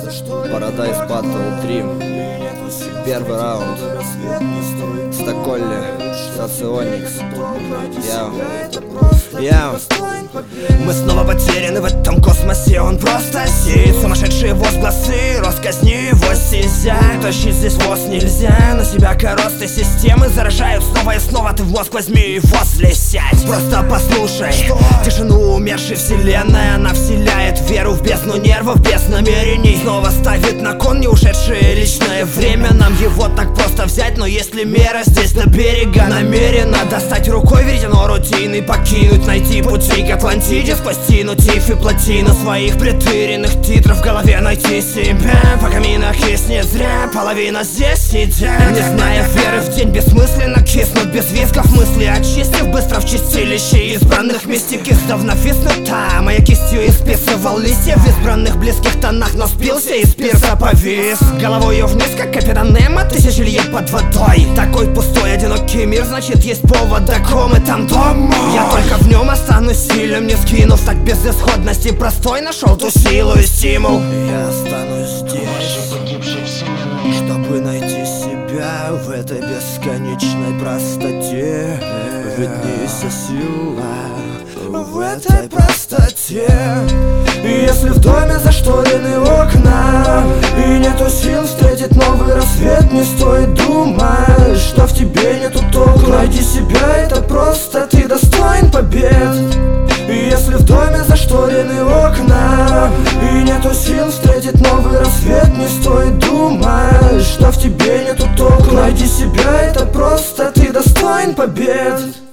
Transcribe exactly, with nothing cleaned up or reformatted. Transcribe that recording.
Paradise Battle три. Первый раунд. Стоколли, Соционикс. Я, я. Мы снова потеряны в этом космосе. Он просто сеет сумасшедшие возгласы, росказни его стезя. Тащить здесь воз нельзя. На себя коросты системы заражают снова и снова. Ты в мозг возьми и возле сядь. Просто послушай что? Тишину умершей вселенной. Она вселяет веру в бездну нервов, без намерений. Снова ставит на кон не ушедшее личное время. Нам его так просто взять, но если мера здесь на берега намеренно достать рукой веретено рутины, покинуть, найти пути к Атлантиде, спасти, но тиф и плотину своих предвыренных титров в голове найти себя. По каминах есть не зря, половина здесь сидят, не зная веры в день бессмысленно киснут без визгов мысли, очистив быстро в чистилище избранных мистик. Издавна виснут там, а я кистью исписывал листья в избранных близких тонах, но спился из пирса повис головою вниз, как капитан Немо, тысячи льет под водой. Такой пустой, одинокий мир, значит есть повод до комы там дома. Я только в нем останусь сильным, не скинув так безысходности простой. Нашел ту силу и стимул. Я останусь здесь, чтобы найти себя в этой бесконечной простоте. Виднейся сила в этой простоте. Если в доме зашторены окна и нету сил встретить новый рассвет, не стоит думать, что в тебе нету толку. Найди себя, это просто, ты достоин побед. Если в доме зашторены окна и нету сил встретить новый рассвет, не стоит думать, что в тебе нету толку. Найди себя, это просто, ты достоин побед.